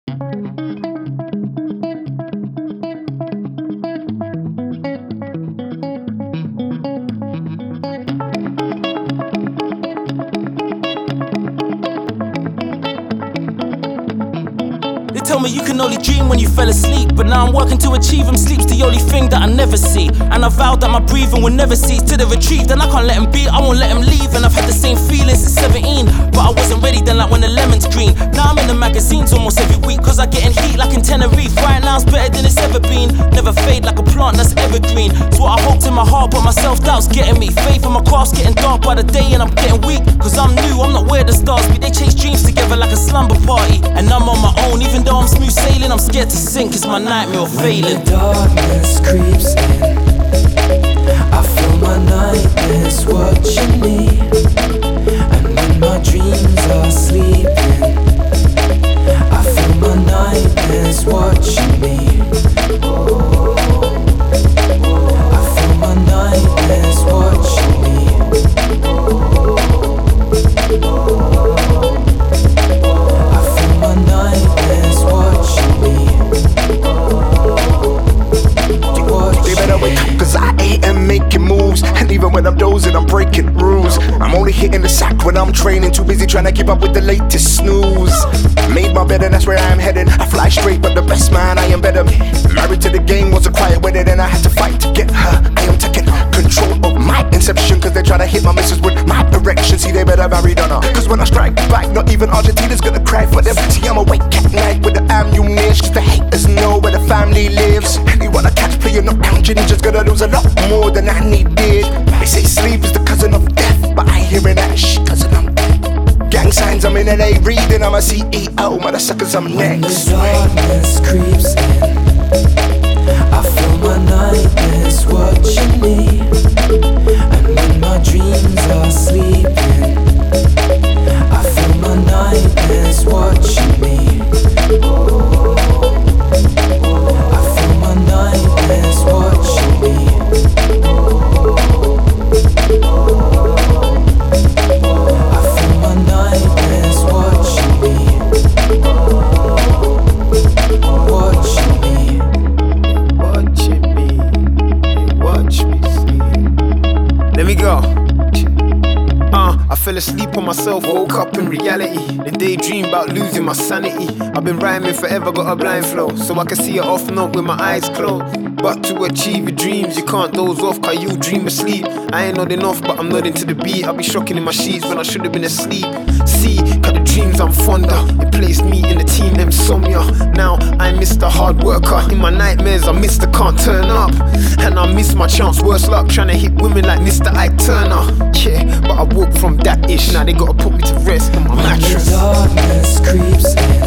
They tell me you can only dream when you fell asleep, but now I'm working to achieve them. Sleep's the only thing that I never see, and I vowed that my breathing will never cease till they're retrieved. And I can't let them be, I won't let them leave. And I've had the same feeling since 17, but I wasn't ready then, like when the lemon's green. Now I'm in the magazines almost every week, cause I get in heat like in Tenerife. Right now it's better than it's ever been, never fade like a plant that's evergreen. It's what I hoped in my heart, but my self-doubt's getting me. Faith in my craft's getting dark by the day, and I'm getting weak, cause I'm new, I'm not where the stars be. They chase dreams together like a slumber party, and I'm on my own. Even though I'm smooth sailing, I'm scared to sink, it's my nightmare of failing. When the darkness creeps in, I feel my nightmares watching me. And when my dreams are sleeping, I feel my nightmares watching me. I feel my nightmares watching me. I feel my nightmares watching me. They better wake up, cause I ain't making moves. And even when I'm dozing, I'm breaking rules. I'm only hitting the sack when I'm training. Too busy trying to keep up with the latest snooze. Made my bed and that's where I'm heading. I fly straight, but the best man, I am better. Married to the game, was a quiet wedding, and I had to fight to get her. I am taking control of my inception, cause they try to hit my missus with my erection. See, they better marry on her, cause when I strike back, not even Argentina's gonna cry for them. See, I'm awake at night with the ammunition, cause the haters know where the family lives. Anyone I catch playing up down, Ginger's gonna lose a lot more than I needed. They say sleep is the cousin of death, but I ain't hearing that shit, cousin I'm dead. Gang signs, I'm in LA reading, I'm a CEO, motherfuckers, I'm next. When the darkness creeps in, I feel my nightmares watching me. And when my dreams are sleeping, I feel my nightmares watching me. I feel my nightmares watching me. I feel my nightmares watching me. Watching me. Watching me, watch me sleep. Let me go. I fell asleep on myself, woke up in reality. Then daydream about losing my sanity. I've been rhyming forever, got a blind flow, so I can see it off and up with my eyes closed. But to achieve your dreams, you can't doze off, cause you dream asleep. I ain't nodding off, but I'm nodding to the beat. I'll be shocking in my sheets when I should've been asleep. See, cause the dreams I'm fonder, it placed me in the team insomnia. Now I'm Mr. Hard Worker. In my nightmares, I'm Mr. Can't Turn Up. And I miss my chance, worse luck, trying to hit women like Mr. Ike Turner. Yeah, but I woke from that ish, now they gotta put me to rest on my mattress. When the darkness creeps in,